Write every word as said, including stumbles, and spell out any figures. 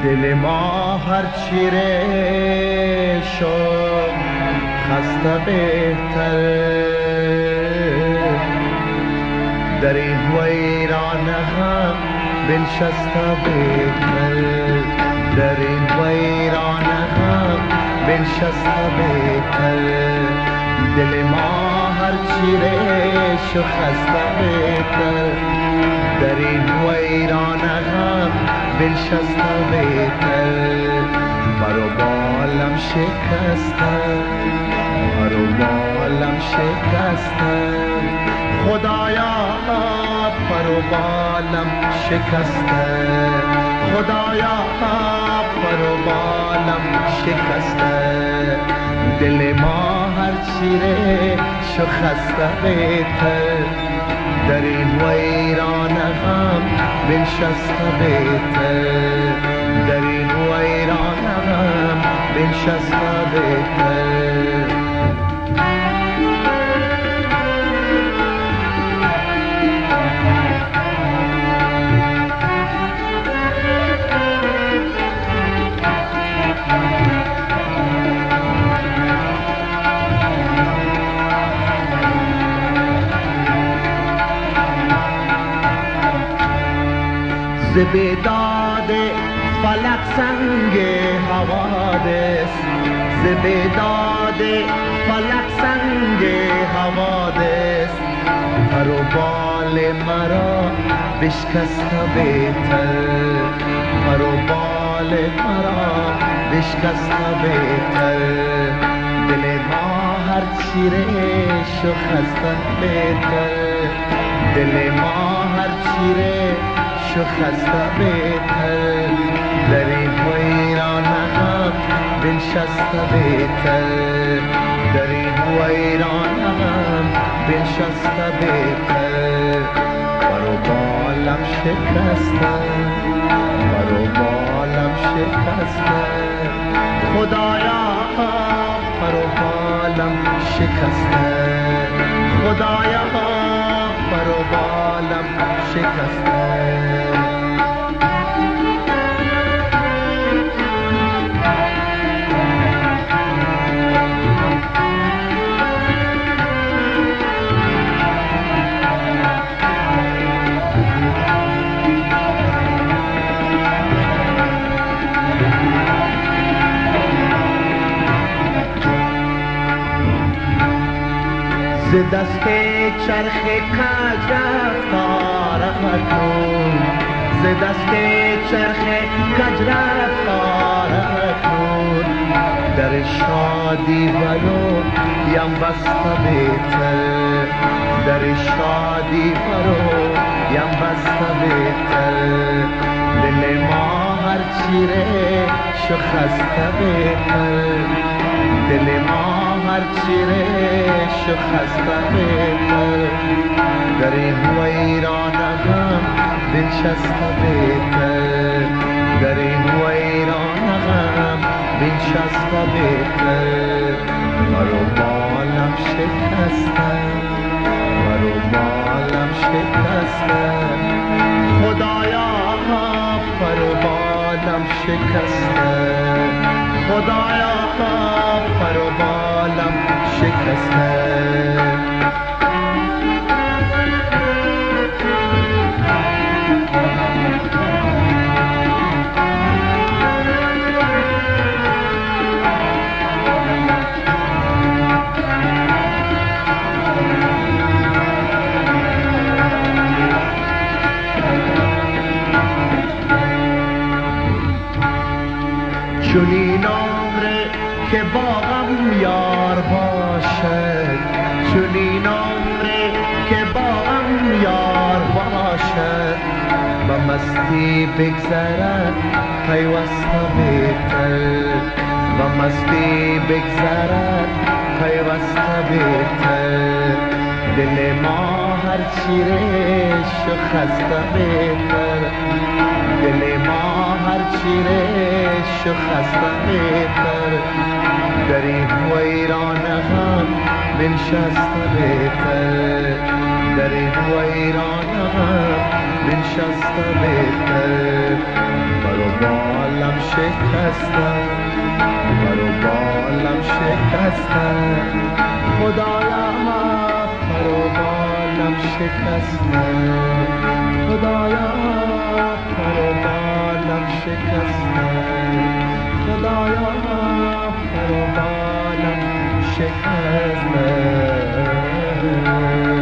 دل ما هر چیره شد خسته بهتر، در این ویرانه هم بنشسته بهتر، در این ویرانه هم بنشسته بهتر. دل ما هر چیره شد خسته بهتر، در این ویرانه هم بنشسته بهتر. مرو بالم شکسته، مرو بالم شکسته، خدایا پرو بالم شکسته، خدایا پرو بالم شکسته. دل ما هر چیره شو خسته بهتر، در این ویرانه هم بنشسته بهتر، در این ویرانه هم بنشسته بهتر. ز بیداد فلک سنگ حوادث، ز بیداد فلک سنگ حوادث، پر و بال مرا بشکسته بهتر، پر و بال مرا بشکسته بهتر. دل ما هر چیره شو خسته بهتر، دل ما هر چیره شو خسته بهتر، در این ویرانه هم بنشسته بهتر، در این ویرانه هم بنشسته بهتر. مرو بالم شکسته، مرو بالم شکسته، خدایا مرو بالم شکسته، خدایا مرو بالم شکسته. ز دست چرخ کج رفتار اکنون، ز دست چرخ کج رفتار اکنون، در شادی ولو یم بسته بهتر، در شادی ولو یم بسته بهتر. دل ما هر چیره شو خسته بهتر، دل ما هر چیره شو خسته بهتر، در این ویرانه هم بنشسته بهتر، در این ویرانه هم بنشسته بهتر. مرو بالم شکسته، مرو بالم شکسته، خدایا پرو بالم شکسته، خدایا پرو بالم شکسته. چنین عمره که باغم یار باشد، چنین عمره که باغم یار باشد، و مستی بگذرد پیوسته بهتر، و مستی بگذرد پیوسته بهتر. دل ما هر چیره شو خسته بهتر، دل ما هر چیره شو خسته بهتر، در این ویرانه هم بنشسته بهتر، در این ویرانه هم بنشسته بهتر. مرو بالم شکستن، پر و بالم شکستن خدایا، پر و بالم شکستن خدایا، پر و بالم شکستن خدایا، پر و بالم شکستن.